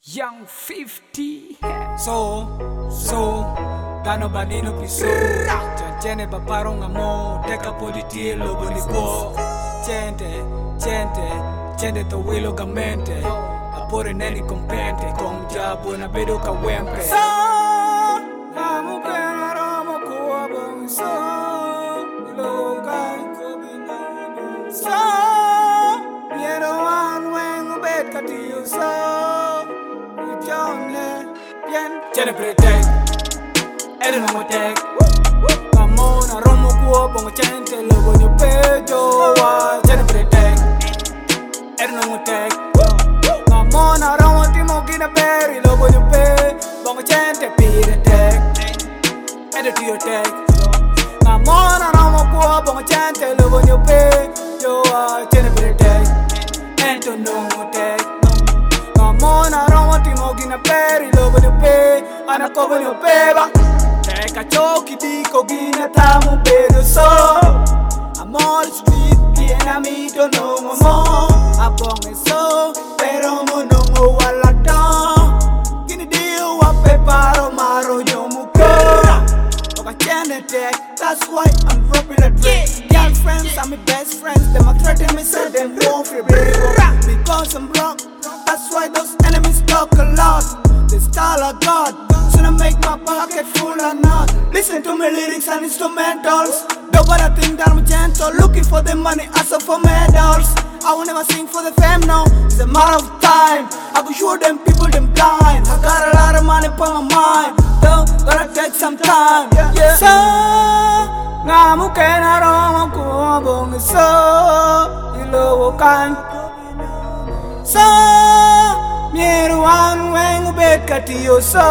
Young 50 Dano banino piso Chene paparong amo Teka politi logo ni po Chente to wilo gamente Apore neni compente Kong jabo na bedo ka wempe Namu kena ramo kuwa bong Lokai kubinano Niero wan weng ubet katiyo Chene preteg, ere no moteg. Mamona romo kuo bongo chente logo nyo pejo wa. Chene preteg, ere no moteg. Mamona romo timo gina berry logo nyo pe bongo chente pire teg. Ere tiyo teg. Mamona romo kuo bongo chente logo nyo pejo wa. Chene preteg, ento no moteg. Mamona romo timo gina berry logo nyo pe ana kogo nyo peba Teka choki diko gina tamu bedo so I'm all street kiena mito nongo mo Abonge so pero mo nongo wala don Gini dio wape paro maro nyomu kora Oka chene tek, that's why I'm dropping a drink Girlfriends are my best friends, them a threaten me say them won't feel brave Because I'm broke, that's why those enemies talk a lot They style a god Should I make my pocket full or not? Listen to my lyrics and instrumentals Nobody think that I'm gentle Looking for the money, also for medals I will never sing for the fame, no It's a matter of time I will show them people, them blind I got a lot of money on my mind Though, gotta take some time yeah. So, ngamu kena romo kuobong so Ilowo kan So, Mieru wan weng ubet katiyo so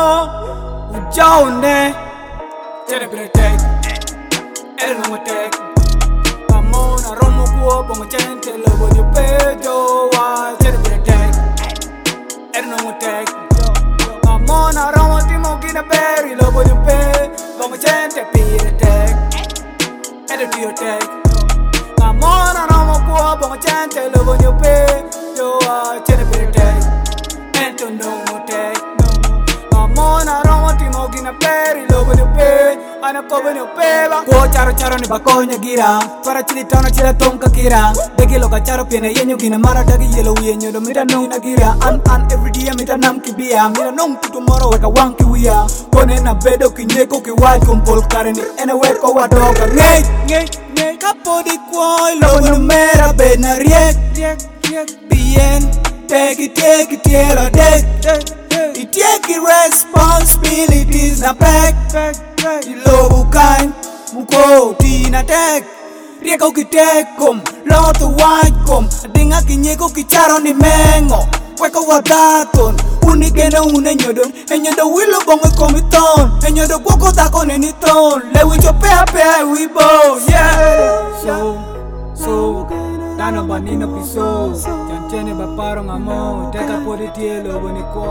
Ujaune Chene preteg Ere no moteg Mamona romo kuo bongo chente logo nyo pejo wa Chene preteg Ere no moteg Mamona romo timo gina berry logo nyo pe bongo chente pire teg Ere tiyo teg Mamona romo kuo bongo chente logo nyo pejo wa Chene preteg Ento no moteg Mamona romo timo gina berry logo nyo pe Ana kogo nyo peba Kuo charo ni bako nya gira Para chili tono chila tomka kira Degi loka charo piene yenyo gina mara dagi yelo yenyo do mita nong na gira An every day mita nam kibia Mira nong tu tomorrow weka wang kiwia Kone na bedo kinyeko kiwaj kumpol kareni Ene weko wadoga Ngay Kapodi kuo logo nyo mera bed na riek Bien Take it, yellow deck You take it responsibilities na back Ilobu kain, muko tina tek Rieko ki tekom, loto waikom Adinga kinyeko ki charo ni mengo Weko wadaton, unikena unenyodon Enyodo wilo bongo komiton Enyodo kwoko tako neniton Lewi chopea pea wibo, yeah So Dano banino piso Chene baparong amo Teka politi logo ni ko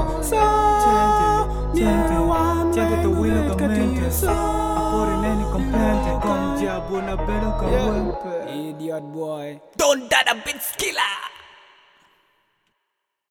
Chente to wilo gamente Apore neni compente Kong jabo na bedo ka wempe Idiot boy Don Dada Beats Killer.